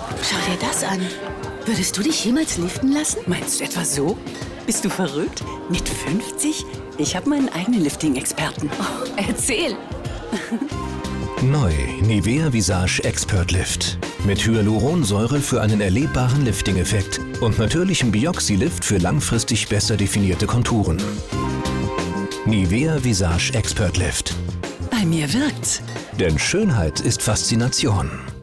Schau dir das an. Würdest du dich jemals liften lassen? Meinst du etwa so? Bist du verrückt? Mit 50? Ich habe meinen eigenen Lifting-Experten. Oh, erzähl. Neu Nivea Visage Expert Lift. Mit Hyaluronsäure für einen erlebbaren Lifting-Effekt und natürlichem Bioxy-Lift für langfristig besser definierte Konturen. Nivea Visage Expert Lift. Bei mir wirkt's. Denn Schönheit ist Faszination.